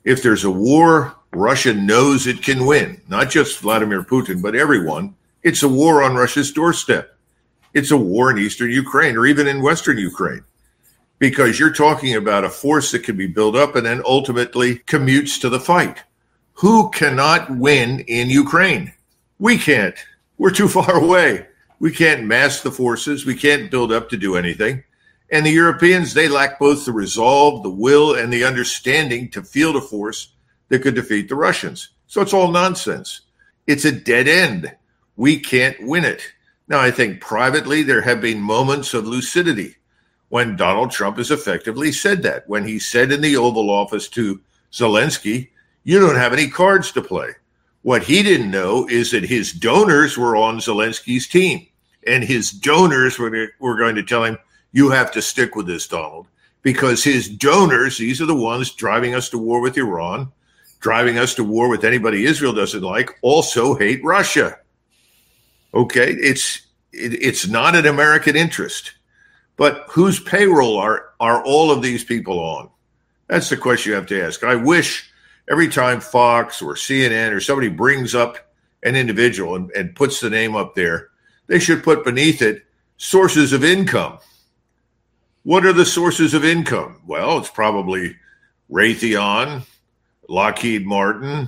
If there's a war Russia knows it can win, not just Vladimir Putin, but everyone, it's a war on Russia's doorstep. It's a war in eastern Ukraine or even in western Ukraine, because you're talking about a force that can be built up and then ultimately commutes to the fight. Who cannot win in Ukraine? We can't. We're too far away. We can't mass the forces. We can't build up to do anything. And the Europeans, they lack both the resolve, the will, and the understanding to field a force that could defeat the Russians. So it's all nonsense. It's a dead end. We can't win it. Now, I think privately there have been moments of lucidity when Donald Trump has effectively said that, when he said in the Oval Office to Zelensky, you don't have any cards to play. What he didn't know is that his donors were on Zelensky's team, and his donors were going to tell him, you have to stick with this, Donald, because his donors, these are the ones driving us to war with Iran, driving us to war with anybody Israel doesn't like, also hate Russia. Okay, it's not an American interest. But whose payroll are all of these people on? That's the question you have to ask. I wish every time Fox or CNN or somebody brings up an individual and puts the name up there, they should put beneath it sources of income. What are the sources of income? Well, it's probably Raytheon, Lockheed Martin,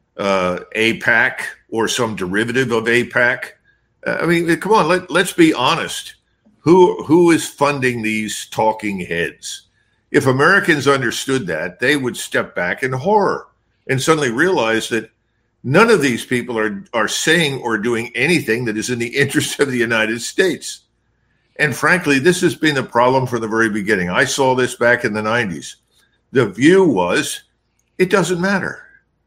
APAC, or some derivative of APAC. I mean, come on, let's be honest. Who is funding these talking heads? If Americans understood that, they would step back in horror and suddenly realize that none of these people are saying or doing anything that is in the interest of the United States. And frankly, this has been the problem from the very beginning. I saw this back in the 90s. The view was, it doesn't matter.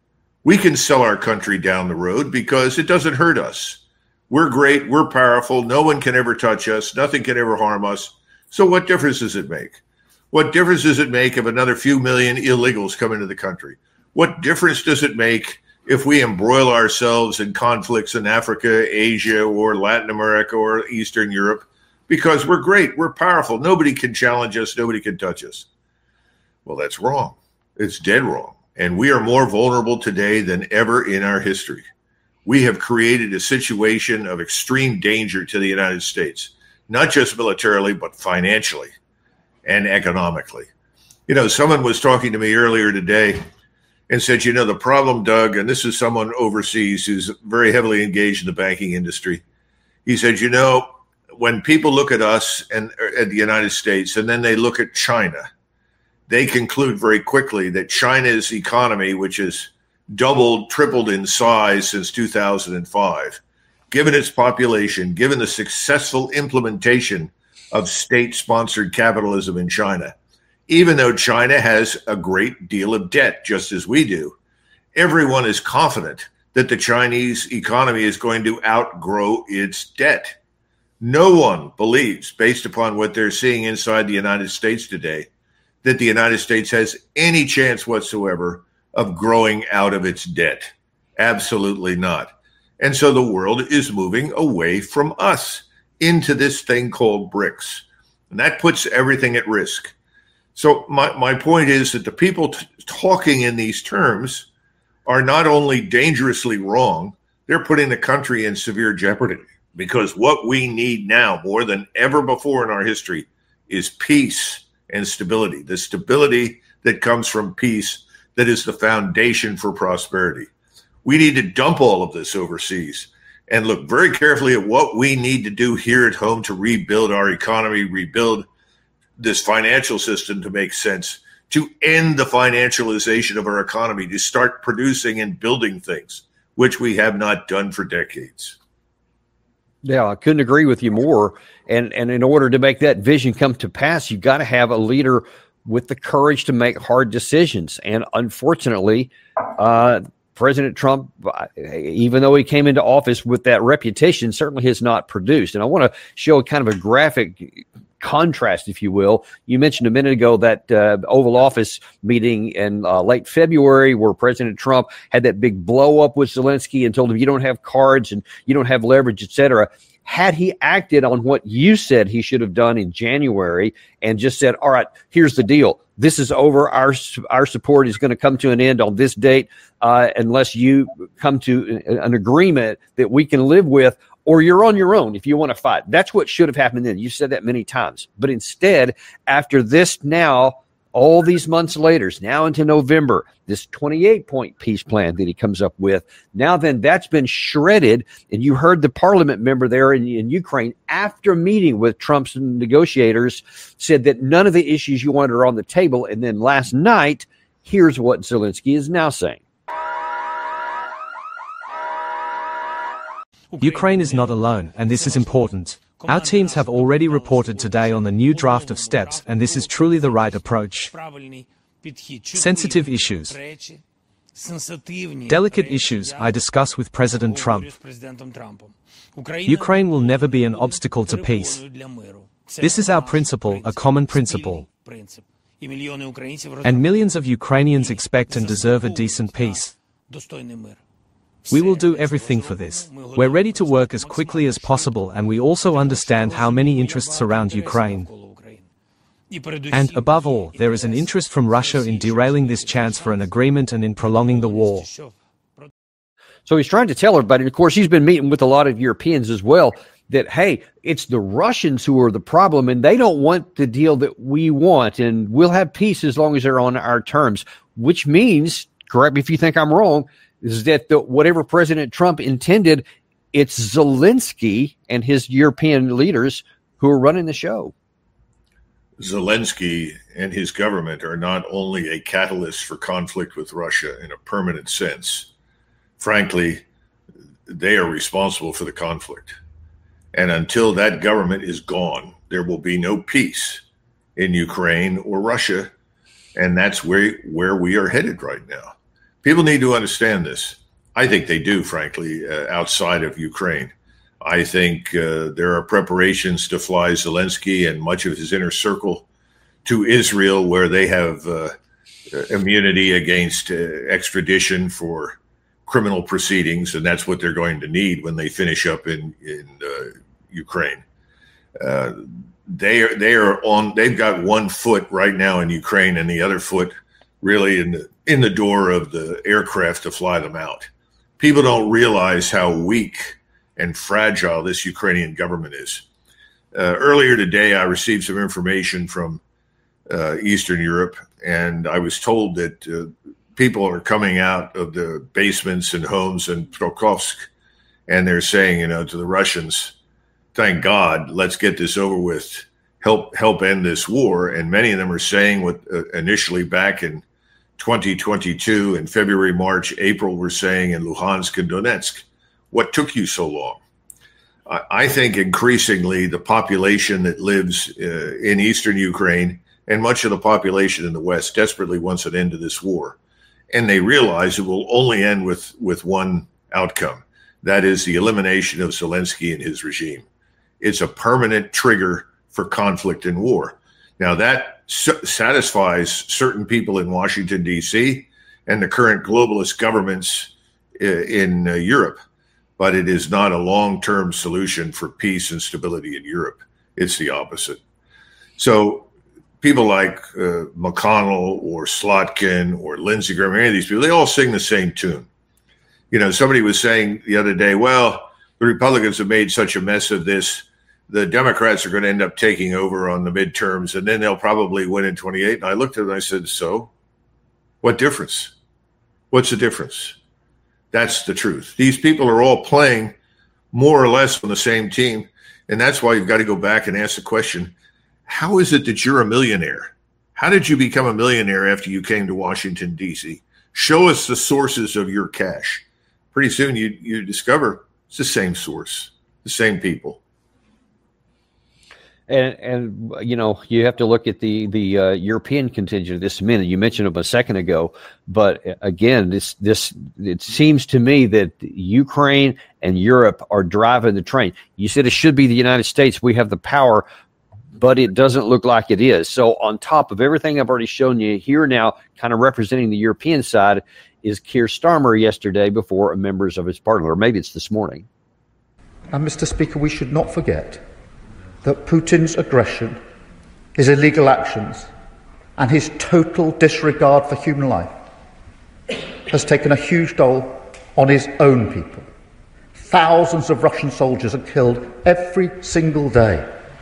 We can sell our country down the road because it doesn't hurt us. We're great. We're powerful. No one can ever touch us. Nothing can ever harm us. So what difference does it make? What difference does it make if another few million illegals come into the country? What difference does it make if we embroil ourselves in conflicts in Africa, Asia, or Latin America, or Eastern Europe? Because we're great. We're powerful. Nobody can challenge us. Nobody can touch us. Well, that's wrong. It's dead wrong. And we are more vulnerable today than ever in our history. We have created a situation of extreme danger to the United States, not just militarily, but financially and economically. You know, someone was talking to me earlier today and said, you know, the problem, Doug, and this is someone overseas who's very heavily engaged in the banking industry. He said, you know, when people look at us and at the United States and then they look at China, they conclude very quickly that China's economy, which is doubled, tripled in size since 2005, given its population, given the successful implementation of state-sponsored capitalism in China, even though China has a great deal of debt, just as we do, everyone is confident that the Chinese economy is going to outgrow its debt. No one believes, based upon what they're seeing inside the United States today, that the United States has any chance whatsoever of growing out of its debt. Absolutely not. And so the world is moving away from us into this thing called BRICS. And that puts everything at risk. So my point is that the people talking in these terms are not only dangerously wrong, they're putting the country in severe jeopardy, because what we need now more than ever before in our history is peace and stability. The stability that comes from peace, that is the foundation for prosperity. We need to dump all of this overseas and look very carefully at what we need to do here at home to rebuild our economy, rebuild this financial system to make sense, to end the financialization of our economy, to start producing and building things, which we have not done for decades. Yeah, I couldn't agree with you more. And in order to make that vision come to pass, you've got to have a leader with the courage to make hard decisions. And unfortunately, President Trump, even though he came into office with that reputation, certainly has not produced. And I want to show kind of a graphic contrast, if you will. You mentioned a minute ago that Oval Office meeting in late February where President Trump had that big blow up with Zelensky and told him you don't have cards and you don't have leverage, et cetera. Had he acted on what you said he should have done in January and just said, all right, here's the deal. this is over. Our support is going to come to an end on this date unless you come to an agreement that we can live with, or you're on your own if you want to fight. That's what should have happened then. You said that many times. But instead, after this now, all these months later, now into November, this 28-point peace plan that he comes up with, now then that's been shredded. And you heard the parliament member there in Ukraine, after meeting with Trump's negotiators, said that none of the issues you wanted are on the table. And then last night, here's what Zelensky is now saying. Ukraine is not alone, and this is important. Our teams have already reported today on the new draft of steps, and this is truly the right approach. Sensitive issues. Delicate issues I discuss with President Trump. Ukraine will never be an obstacle to peace. This is our principle, a common principle. And millions of Ukrainians expect and deserve a decent peace. We will do everything for this. We're ready to work as quickly as possible, and we also understand how many interests surround Ukraine. And above all, there is an interest from Russia in derailing this chance for an agreement and in prolonging the war. So he's trying to tell everybody, and of course he's been meeting with a lot of Europeans as well, that, hey, it's the Russians who are the problem, and they don't want the deal that we want, and we'll have peace as long as they're on our terms, which means, correct me if you think I'm wrong, is that whatever President Trump intended, it's Zelensky and his European leaders who are running the show. Zelensky and his government are not only a catalyst for conflict with Russia in a permanent sense. Frankly, they are responsible for the conflict. And until that government is gone, there will be no peace in Ukraine or Russia. And that's where we are headed right now. People need to understand this. I think they do, frankly, outside of Ukraine. I think there are preparations to fly Zelensky and much of his inner circle to Israel, where they have immunity against extradition for criminal proceedings, and that's what they're going to need when they finish up in Ukraine. They've got one foot right now in Ukraine, and the other foot really in the door of the aircraft to fly them out. People don't realize how weak and fragile this Ukrainian government is. Earlier today, I received some information from Eastern Europe, and I was told that people are coming out of the basements and homes in Prokhovsk, and they're saying, to the Russians, thank God, let's get this over with, help end this war. And many of them are saying what initially back in 2022 in February, March, April, we're saying in Luhansk and Donetsk, what took you so long? I think increasingly the population that lives in eastern Ukraine and much of the population in the West desperately wants an end to this war. And they realize it will only end with one outcome. That is the elimination of Zelensky and his regime. It's a permanent trigger for conflict and war. Now that satisfies certain people in Washington, D.C. and the current globalist governments in Europe, but it is not a long-term solution for peace and stability in Europe. It's the opposite. So people like McConnell or Slotkin or Lindsey Graham, any of these people, they all sing the same tune. Somebody was saying the other day, well, the Republicans have made such a mess of this, the Democrats are going to end up taking over on the midterms, and then they'll probably win in 28. And I looked at it and I said, so what difference? What's the difference? That's the truth. These people are all playing more or less on the same team. And that's why you've got to go back and ask the question, how is it that you're a millionaire? How did you become a millionaire after you came to Washington, D.C.? Show us the sources of your cash. Pretty soon you discover it's the same source, the same people. And you have to look at the European contingent this minute. You mentioned them a second ago, but again, this it seems to me that Ukraine and Europe are driving the train. You said it should be the United States. We have the power, but it doesn't look like it is. So on top of everything I've already shown you here now, kind of representing the European side, is Keir Starmer yesterday before members of his parliament, or maybe it's this morning. And Mr. Speaker, we should not forget that Putin's aggression, his illegal actions, and his total disregard for human life has taken a huge toll on his own people. Thousands of Russian soldiers are killed every single day.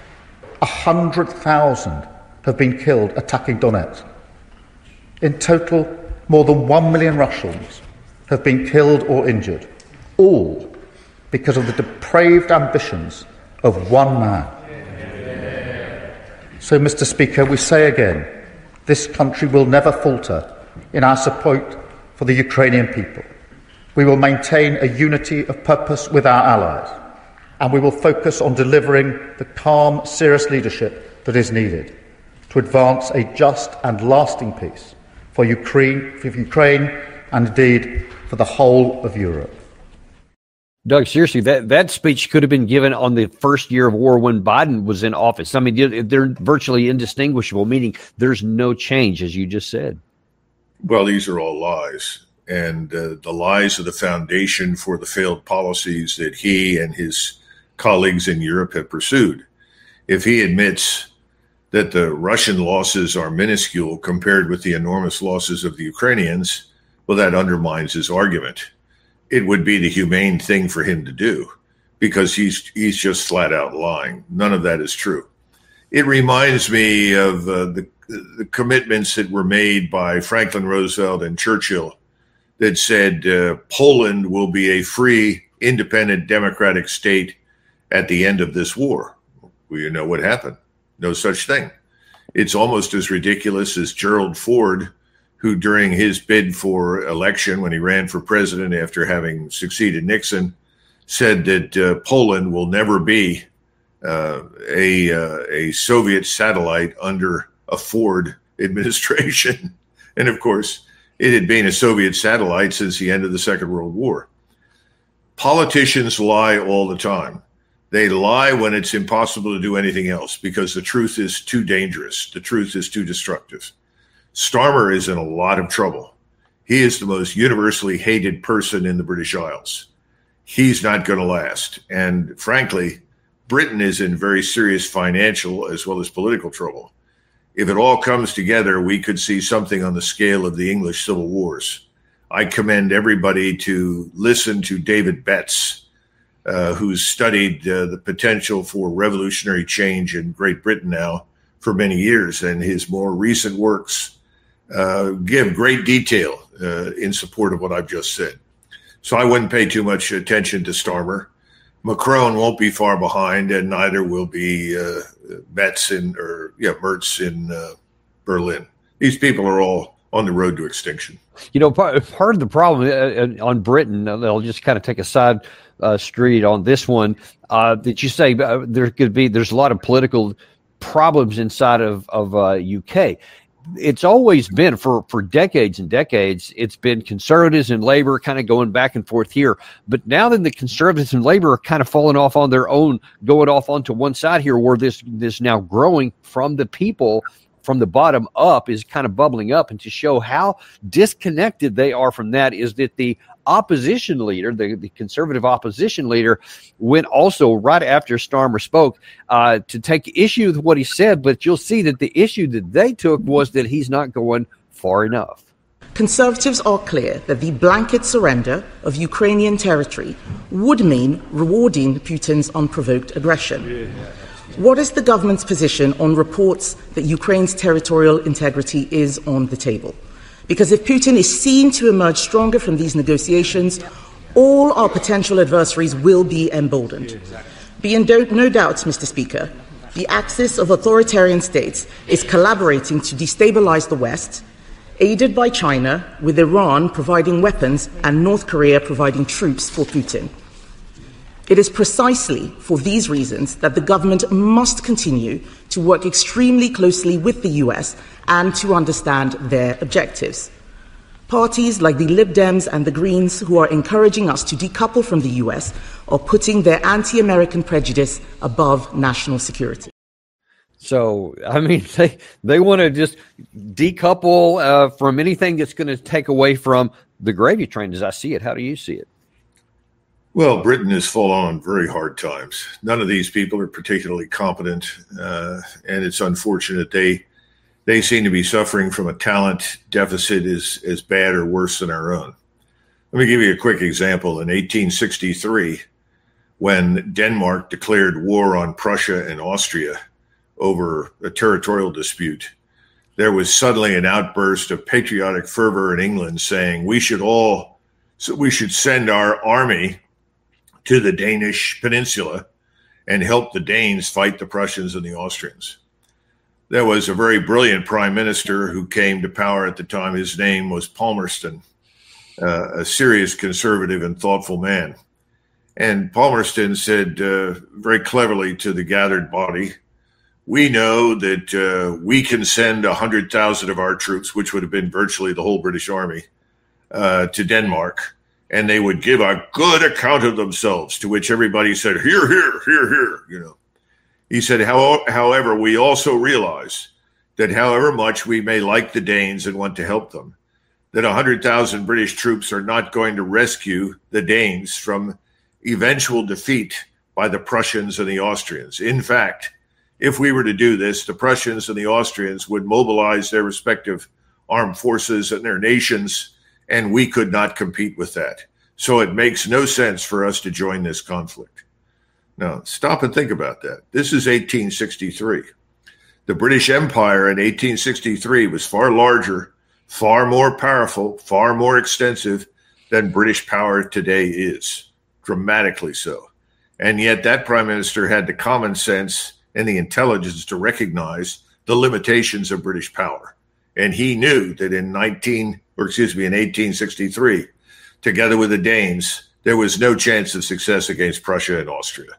100,000 have been killed attacking Donetsk. In total, more than 1 million Russians have been killed or injured, all because of the depraved ambitions of one man. So, Mr. Speaker, we say again, this country will never falter in our support for the Ukrainian people. We will maintain a unity of purpose with our allies, and we will focus on delivering the calm, serious leadership that is needed to advance a just and lasting peace for Ukraine and indeed for the whole of Europe. Doug, seriously, that speech could have been given on the first year of war when Biden was in office. I mean, they're virtually indistinguishable, meaning there's no change, as you just said. Well, these are all lies. And the lies are the foundation for the failed policies that he and his colleagues in Europe have pursued. If he admits that the Russian losses are minuscule compared with the enormous losses of the Ukrainians, well, that undermines his argument. It would be the humane thing for him to do because he's just flat out lying. None of that is true. It reminds me of the commitments that were made by Franklin Roosevelt and Churchill that said Poland will be a free, independent, democratic state at the end of this war. Well, you know what happened. No such thing. It's almost as ridiculous as Gerald Ford, who during his bid for election, when he ran for president after having succeeded Nixon, said that Poland will never be a Soviet satellite under a Ford administration. And of course, it had been a Soviet satellite since the end of the Second World War. Politicians lie all the time. They lie when it's impossible to do anything else because the truth is too dangerous. The truth is too destructive. Starmer is in a lot of trouble. He is the most universally hated person in the British Isles. He's not going to last. And frankly, Britain is in very serious financial as well as political trouble. If it all comes together, we could see something on the scale of the English Civil Wars. I commend everybody to listen to David Betts, who's studied the potential for revolutionary change in Great Britain now for many years, and his more recent works give great detail in support of what I've just said. So I wouldn't pay too much attention to Starmer. Macron won't be far behind, and neither will be Merz in Berlin. These people are all on the road to extinction. You know, part of the problem on Britain, I'll just kind of take a side street on this one, that you say there's a lot of political problems inside of UK. It's always been for decades and decades, it's been conservatives and labor kind of going back and forth here. But now that the conservatives and labor are kind of falling off on their own, going off onto one side here, where this now growing from the people from the bottom up is kind of bubbling up. And to show how disconnected they are from that is that the opposition leader, the conservative opposition leader, went also right after Starmer spoke to take issue with what he said. But you'll see that the issue that they took was that he's not going far enough. Conservatives are clear that the blanket surrender of Ukrainian territory would mean rewarding Putin's unprovoked aggression. What is the government's position on reports that Ukraine's territorial integrity is on the table? Because if Putin is seen to emerge stronger from these negotiations, all our potential adversaries will be emboldened. Be in no doubt, Mr. Speaker, the axis of authoritarian states is collaborating to destabilize the West, aided by China, with Iran providing weapons and North Korea providing troops for Putin. It is precisely for these reasons that the government must continue to work extremely closely with the US and to understand their objectives. Parties like the Lib Dems and the Greens, who are encouraging us to decouple from the US, are putting their anti-American prejudice above national security. So, I mean, they want to just decouple from anything that's going to take away from the gravy train, as I see it. How do you see it? Well, Britain has fallen on very hard times. None of these people are particularly competent, and it's unfortunate they they seem to be suffering from a talent deficit as bad or worse than our own. Let me give you a quick example. In 1863, when Denmark declared war on Prussia and Austria over a territorial dispute, there was suddenly an outburst of patriotic fervor in England saying we should send our army to the Danish peninsula and help the Danes fight the Prussians and the Austrians. There was a very brilliant prime minister who came to power at the time. His name was Palmerston, a serious conservative and thoughtful man. And Palmerston said very cleverly to the gathered body, we know that we can send 100,000 of our troops, which would have been virtually the whole British army, to Denmark, and they would give a good account of themselves, to which everybody said, hear, hear, hear, hear, you know. He said, however, we also realize that however much we may like the Danes and want to help them, that 100,000 British troops are not going to rescue the Danes from eventual defeat by the Prussians and the Austrians. In fact, if we were to do this, the Prussians and the Austrians would mobilize their respective armed forces and their nations, and we could not compete with that. So it makes no sense for us to join this conflict. Now, stop and think about that. This is 1863. The British Empire in 1863 was far larger, far more powerful, far more extensive than British power today is, dramatically so. And yet that prime minister had the common sense and the intelligence to recognize the limitations of British power. And he knew that in 1863, together with the Danes, there was no chance of success against Prussia and Austria.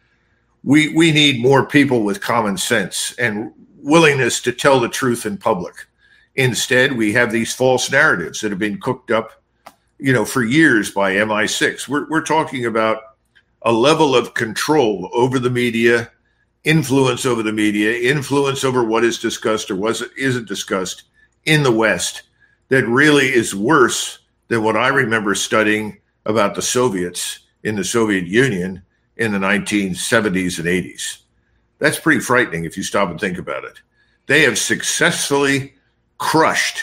We need more people with common sense and willingness to tell the truth in public. Instead, we have these false narratives that have been cooked up, for years by MI6. We're talking about a level of control over the media, influence over the media, influence over what is discussed or isn't discussed in the West that really is worse than what I remember studying about the Soviets in the Soviet Union in the 1970s and 80s. That's pretty frightening if you stop and think about it. They have successfully crushed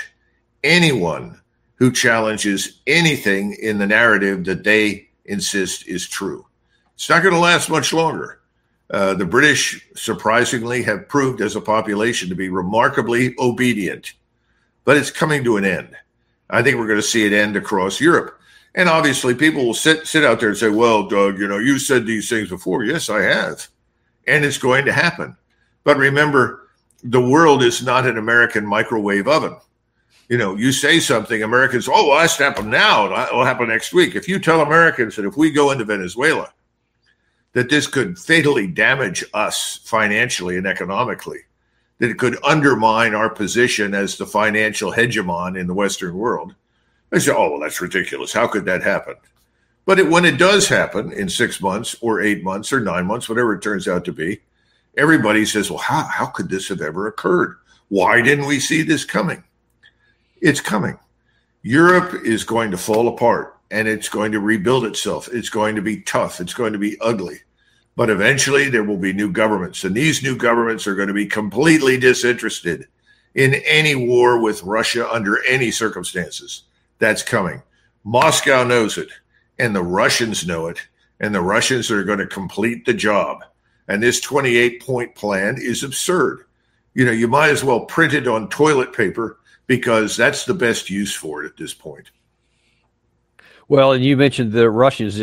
anyone who challenges anything in the narrative that they insist is true. It's not going to last much longer. The British, surprisingly, have proved as a population to be remarkably obedient, but it's coming to an end. I think we're going to see it end across Europe. And obviously people will sit out there and say, well, Doug, you said these things before. Yes, I have. And it's going to happen. But remember, the world is not an American microwave oven. You say something, Americans, well, that's happened now. It'll happen next week. If you tell Americans that if we go into Venezuela, that this could fatally damage us financially and economically, that it could undermine our position as the financial hegemon in the Western world, they say, oh, well, that's ridiculous. How could that happen? But when it does happen in 6 months or 8 months or 9 months, whatever it turns out to be, everybody says, well, how could this have ever occurred? Why didn't we see this coming? It's coming. Europe is going to fall apart, and it's going to rebuild itself. It's going to be tough. It's going to be ugly. But eventually there will be new governments, and these new governments are going to be completely disinterested in any war with Russia under any circumstances. That's coming. Moscow knows it, and the Russians know it, and the Russians are going to complete the job. And this 28-point plan is absurd. You might as well print it on toilet paper because that's the best use for it at this point. Well, and you mentioned the Russians.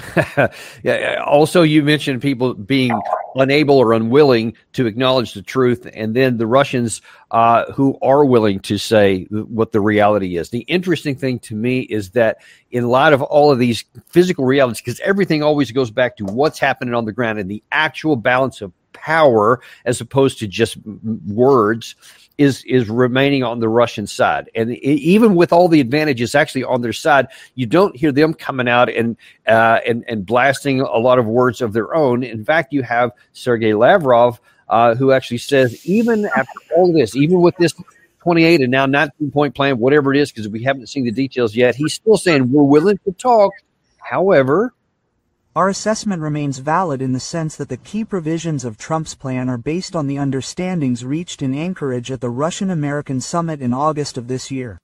Also, you mentioned people being unable or unwilling to acknowledge the truth, and then the Russians who are willing to say what the reality is. The interesting thing to me is that in light of all of these physical realities, because everything always goes back to what's happening on the ground and the actual balance of power as opposed to just words, is remaining on the Russian side. And even with all the advantages actually on their side, you don't hear them coming out and blasting a lot of words of their own. In fact, you have Sergei Lavrov, who actually says, even after all this, even with this 28 and now 19-point plan, whatever it is, because we haven't seen the details yet, he's still saying we're willing to talk. However, Our assessment remains valid in the sense that the key provisions of Trump's plan are based on the understandings reached in Anchorage at the Russian-American summit in August of this year.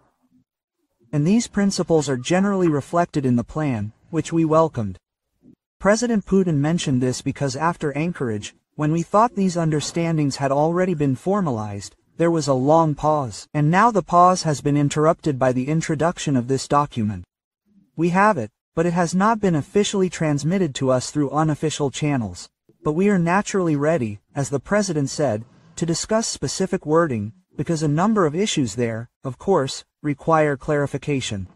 And these principles are generally reflected in the plan, which we welcomed. President Putin mentioned this because after Anchorage, when we thought these understandings had already been formalized, there was a long pause, and now the pause has been interrupted by the introduction of this document. We have it, but it has not been officially transmitted to us through unofficial channels. But we are naturally ready, as the President said, to discuss specific wording, because a number of issues there, of course, require clarification.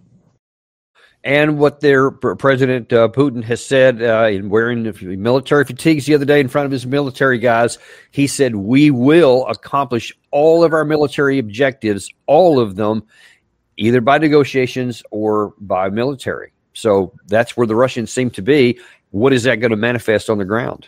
And what their President Putin has said in wearing the military fatigues the other day in front of his military guys, he said, we will accomplish all of our military objectives, all of them, either by negotiations or by military. So that's where the Russians seem to be. What is that going to manifest on the ground?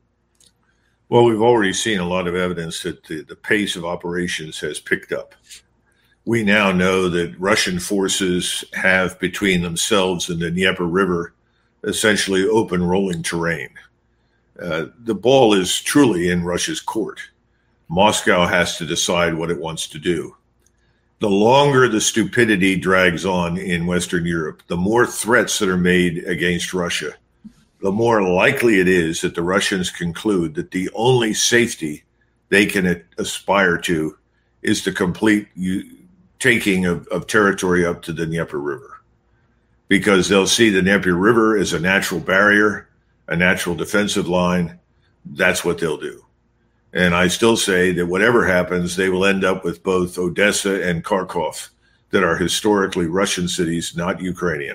Well, we've already seen a lot of evidence that the pace of operations has picked up. We now know that Russian forces have between themselves and the Dnieper River essentially open rolling terrain. The ball is truly in Russia's court. Moscow has to decide what it wants to do. The longer the stupidity drags on in Western Europe, the more threats that are made against Russia, the more likely it is that the Russians conclude that the only safety they can aspire to is the complete taking of territory up to the Dnieper River, because they'll see the Dnieper River as a natural barrier, a natural defensive line. That's what they'll do. And I still say that whatever happens, they will end up with both Odessa and Kharkov that are historically Russian cities, not Ukrainian.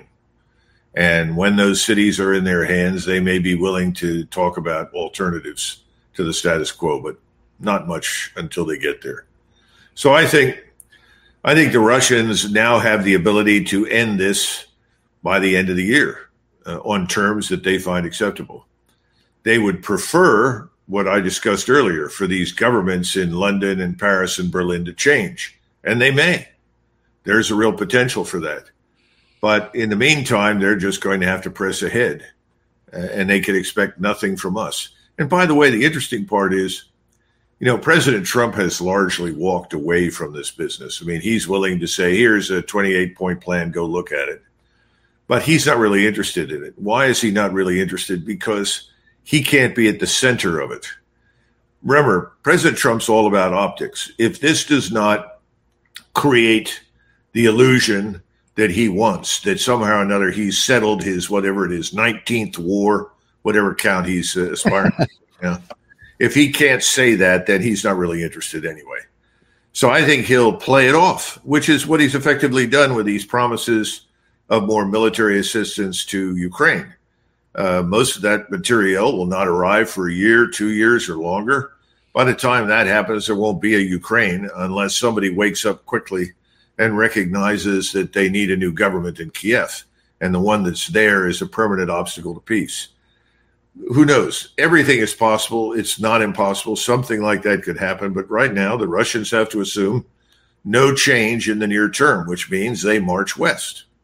And when those cities are in their hands, they may be willing to talk about alternatives to the status quo, but not much until they get there. So I think the Russians now have the ability to end this by the end of the year on terms that they find acceptable. They would prefer what I discussed earlier, for these governments in London and Paris and Berlin to change. And they may. There's a real potential for that. But in the meantime, they're just going to have to press ahead. And they can expect nothing from us. And by the way, the interesting part is, President Trump has largely walked away from this business. I mean, he's willing to say, here's a 28-point plan, go look at it. But he's not really interested in it. Why is he not really interested? Because he can't be at the center of it. Remember, President Trump's all about optics. If this does not create the illusion that he wants, that somehow or another he's settled his, whatever it is, 19th war, whatever count he's aspiring to. If he can't say that, then he's not really interested anyway. So I think he'll play it off, which is what he's effectively done with these promises of more military assistance to Ukraine. Most of that material will not arrive for a year, 2 years, or longer. By the time that happens, there won't be a Ukraine unless somebody wakes up quickly and recognizes that they need a new government in Kiev, and the one that's there is a permanent obstacle to peace. Who knows? Everything is possible. It's not impossible. Something like that could happen. But right now, the Russians have to assume no change in the near term, which means they march west.